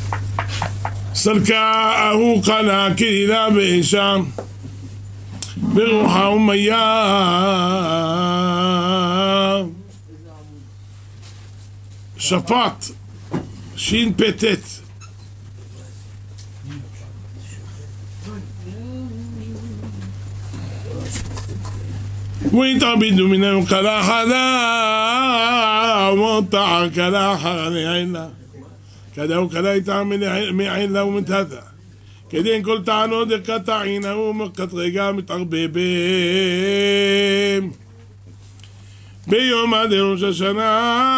סלקה ארוכנה קהילה באשה ברוחה ומיה שפט שין פטט ويتعبدوا منهم كلا حدا ومطع كلا حدا كذا وكذا يتعمل معيلا ومتهذا كدين كل تعنو دقة عينه ومقت رقا متعرببين بيوم هذا روش السنة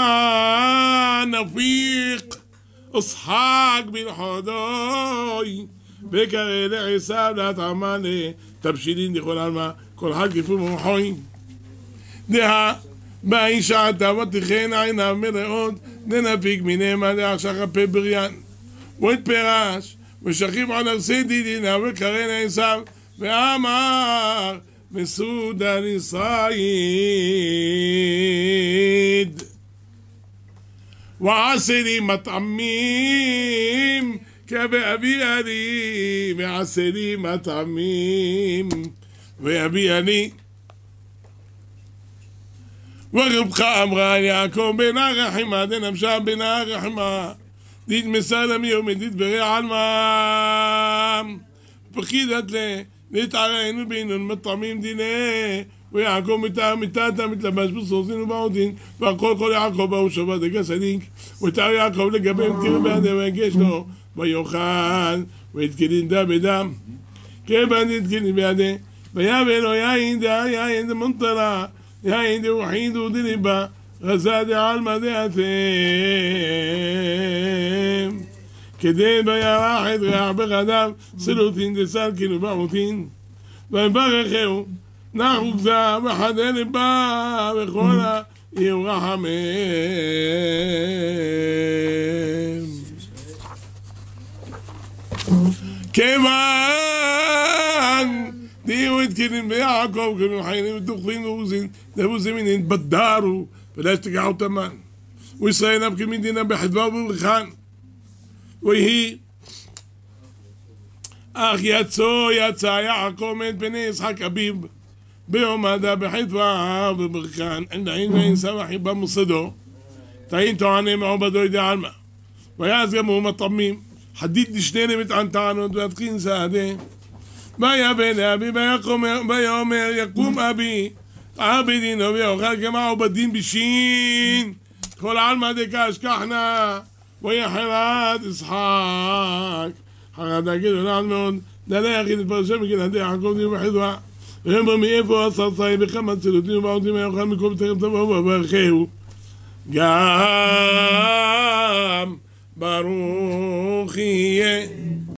نفيق اصحاق بالحضاي بكري لحساب لا تعمل تبشيرين دي الماء כל אחד כפו מוחוין דהה באי שעתה ותכן עיניו מראות דנפיק מנהמה דעכשיו הפה בריין והתפרש ושכיב על ארסי דידינה וקרן עשיו ואמר מסעודה ניסייד ועשה לי מטעמים כבאבי אני ועשה לי מטעמים ואבי אני ורבך אמרה יעקב בן הרחמה דנפשה בן הרחמה דית מסלם יום דית ברע עלמה פחידת להתערענו בינון מטעמים דיני ויעקב מתתה מתלבש בסוסין ובעודין והכל כל יעקב באו שווה דגה סדיק ותאר יעקב לגבי מתיר בידם והגש לו ויוכל והתקדין דה בדם כיוון התקדין בידם ויאמר לו יין דמונטרה יין דוחיד ודליבה רזה דעלמא דעתם כדי בירח את ריח בחדיו סלוטין דסלקין ובעוטין ויברכהו נחו גזר וחדה ליבה וכל יהיו רחמם כיוון ديو يتكلم بيعقوب كانوا حينين الدخلين وزين ده زمين بداروا فلاش تقعوا تمام ويسرائيل نبكي من دينا بحدباب الخان وهي أخ يتسا يعقوب من بني إسحاق أبيب بيوم هذا بحدباب الخان عند عين بين سواحي بمصدو تعين تواني معه بدو يدي عالما ويازقموا مطميم حديد دشتيني متعن تعنود ويتقين سادين ויבן אבי ויאמר יקום אבי עבדין ויאכל כמה עובדים בשין כל עלמא דקה אשכחנה ויחרד יצחק חרד הגדול עד מאוד דלה יחיד התפרשם מגלעדי יעקב דיו בחדווה ואמר מאיפה הסרסאי בכמה צלותים ובעודים ויאכל מכל בטרם תבואו וברכהו גם ברוך יהיה